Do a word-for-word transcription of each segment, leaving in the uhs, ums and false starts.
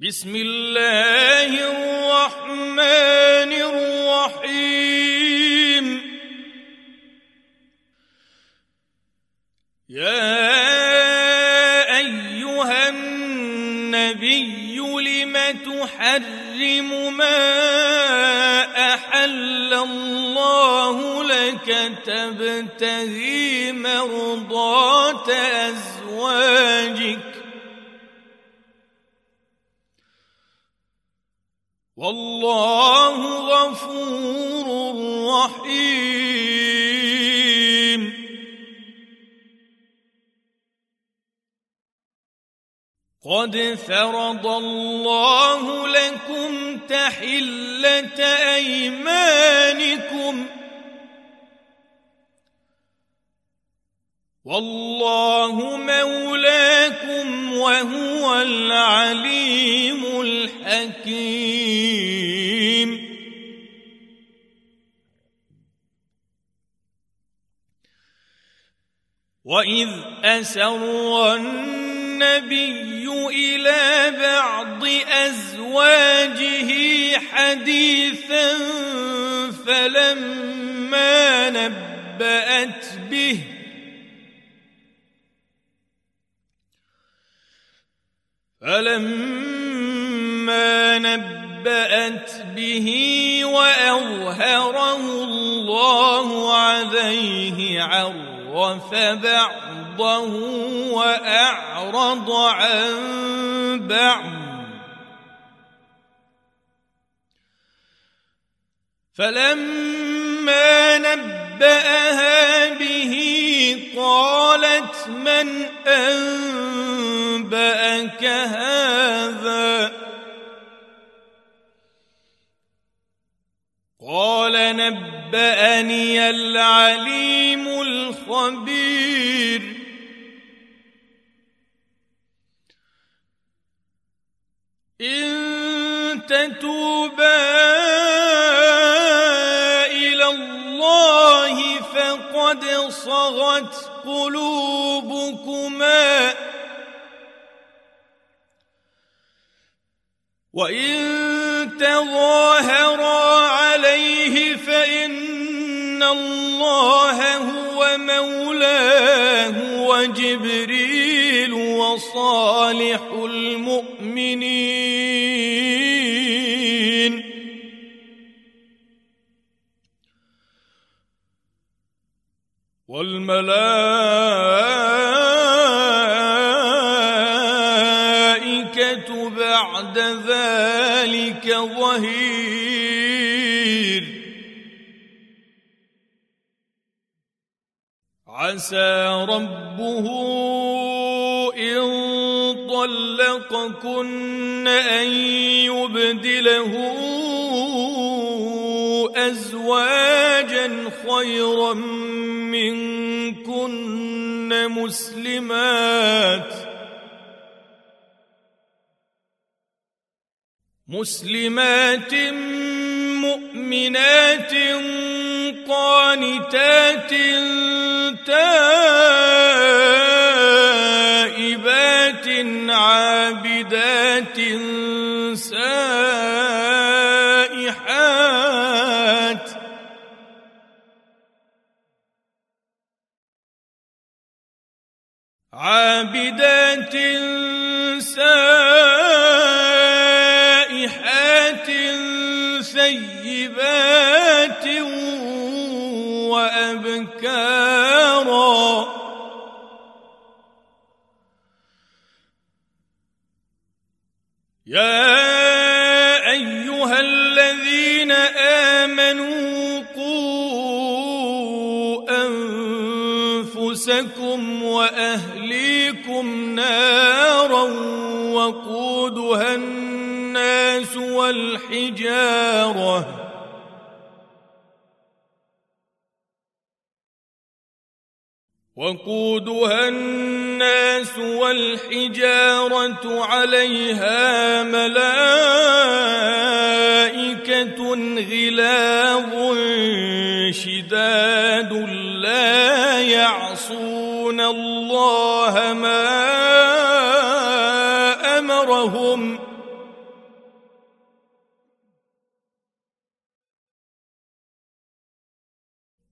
بسم الله الرحمن الرحيم. يا أيها النبي لم تحرم ما أحل الله لك تبتغي مرضات أزواجك والله غفور رحيم. قد فرض الله لكم تحلة أيمانكم والله مولاكم وهو العليم الحكيم. وإذ أسر النبي إلى بعض أزواجه حديثا فلما نبأت به فلما نبأت به وأظهره الله عليه عرف بعضه وأعرض عن بعض فلما نبأها به قالت من أنبأك هذا قال نبأني العليم الخبير. إن تتوبا إلى الله فقد صغت قلوبكما وإن تظاهرا عليه فإن الله هو مولاه وجبريل وصالح المؤمنين والملائكة بعد ذلك ظهير. عسى ربه إن طلقكن أن يبدله أزواجا خيرا منكن مسلمات مسلمات مؤمنات قانتات تائبات عابدات سائحات عابدات سائحات ثيبات وأبكارا. يا أيها الذين آمنوا قوا أنفسكم وأهليكم نارا وقودها الناس والحجارة وقودها الناس والحجارة عليها ملائكة غلاظ شداد لا يعصون الله ما أمرهم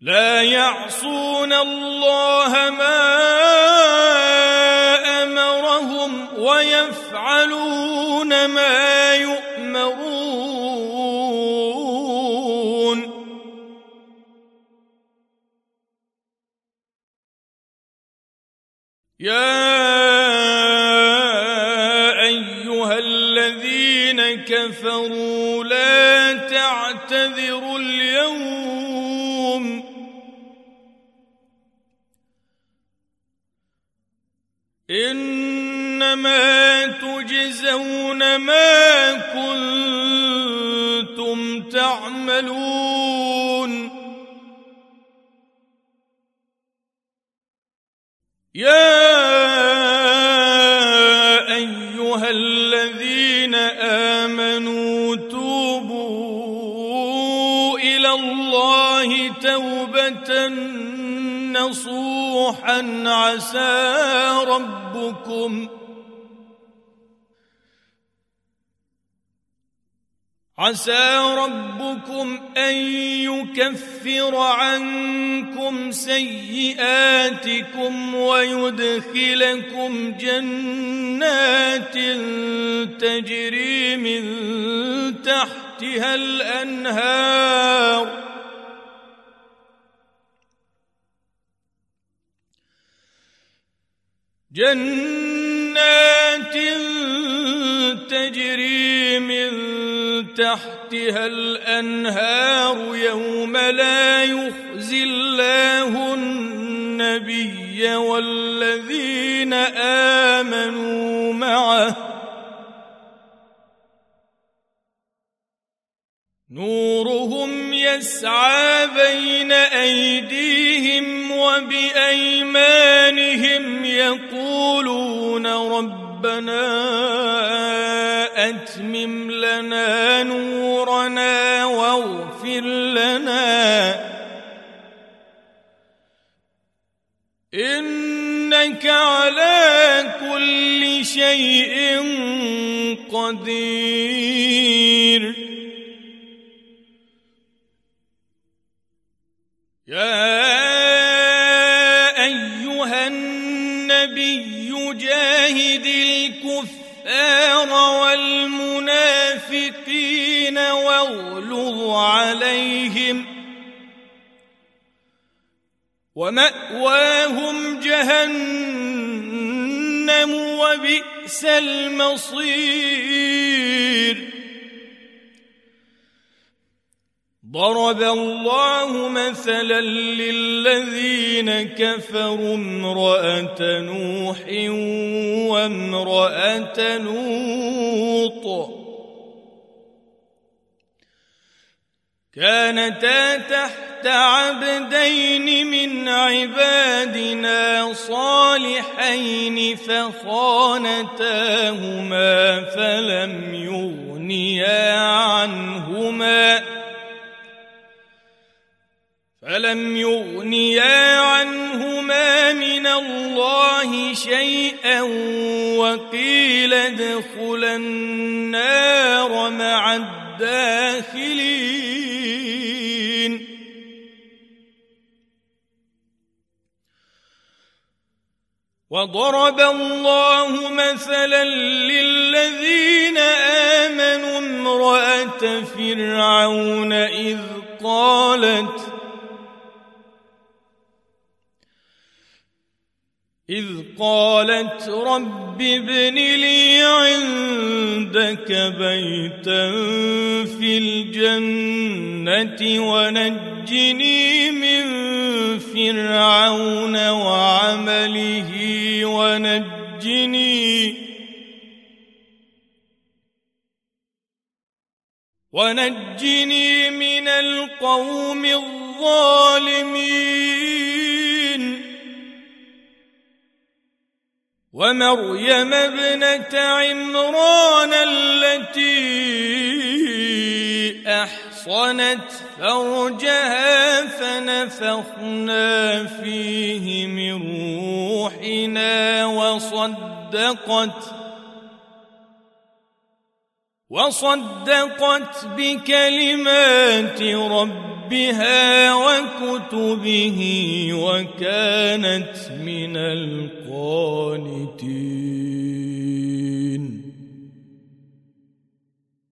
لا يعصون الله ما أمرهم ويفعلون ما يؤمرون يا أيها الذين كفروا لا تعتذروا اليوم إنما تجزون ما كنتم تعملون يا أيها الذين آمنوا توبوا إلى الله توبة نصوحا عسى ربكم عسى ربكم أن يكفر عنكم سيئاتكم ويدخلكم جنات تجري من تحتها الأنهار جنات تجري من تحتها الأنهار يوم لا يخزي الله النبي والذين آمنوا معه نورهم يسعى بين أيديهم وبأيمانهم يقولون ربنا أتمم لنا نورنا واغفر لنا إنك على كل شيء قدير يا أيها النبي جاهد الكفار والمنافقين واغلظ عليهم ومأواهم جهنم وبئس المصير ضرب الله مثلا للذين كفروا امرأة نوح وامرأة لوط كانتا تحت عبدين من عبادنا صالحين فخانتاهما فلم يغنيا عنهما فلم يغنيا عنهما من الله شيئا وقيل ادخلا النار مع الداخلين وضرب الله مثلا للذين آمنوا امرأة فرعون إذ قالت إذ قالت رب ابن لي عندك بيتا في الجنة ونجني من فرعون وعمله ونجني ونجني من القوم الظالمين ومريم ابنة عمران التي أحصنت فرجها فنفخنا فيه من روحنا وصدقت وصدقت بكلمات ربها ربها وكتبه وكانت من القانتين.